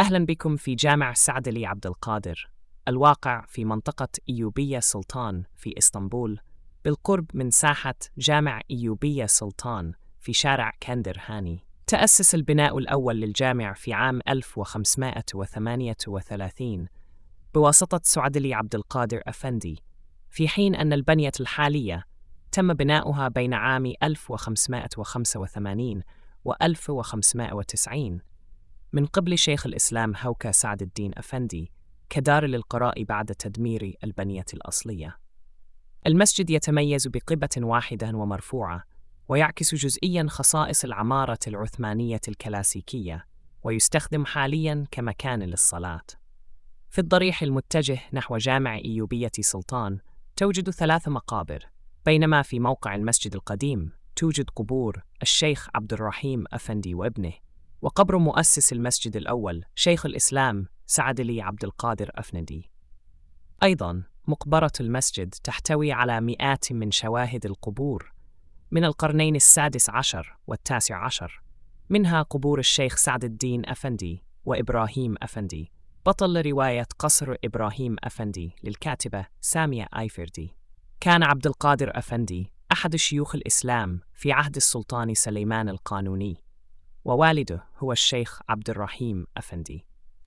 أهلا بكم في جامع سعد علي عبد القادر، الواقع في منطقة إيوبية سلطان في إسطنبول، بالقرب من ساحة جامع إيوبية سلطان في شارع كندر هاني. تأسس البناء الأول للجامع في عام 1538 بواسطة سعد علي عبد القادر أفندي، في حين أن البنية الحالية تم بناؤها بين عام 1585 و 1590 من قبل شيخ الإسلام هوكا سعد الدين أفندي كدار للقراء بعد تدمير البنية الأصلية. المسجد يتميز بقبة واحدة ومرفوعة، ويعكس جزئياً خصائص العمارة العثمانية الكلاسيكية، ويستخدم حالياً كمكان للصلاة. في الضريح المتجه نحو جامع إيوبية سلطان توجد 3 مقابر، بينما في موقع المسجد القديم توجد قبور الشيخ عبد الرحيم أفندي وابنه، وقبر مؤسس المسجد الأول شيخ الإسلام سعد علي عبد القادر أفندي. أيضاً مقبرة المسجد تحتوي على مئات من شواهد القبور من القرنين السادس عشر والتاسع عشر، منها قبور الشيخ سعد الدين أفندي وإبراهيم أفندي، بطل رواية قصر إبراهيم أفندي للكاتبة سامية آيفردي. كان عبد القادر أفندي أحد شيوخ الإسلام في عهد السلطان سليمان القانوني، ووالده هو الشيخ عبد الرحيم أفندي.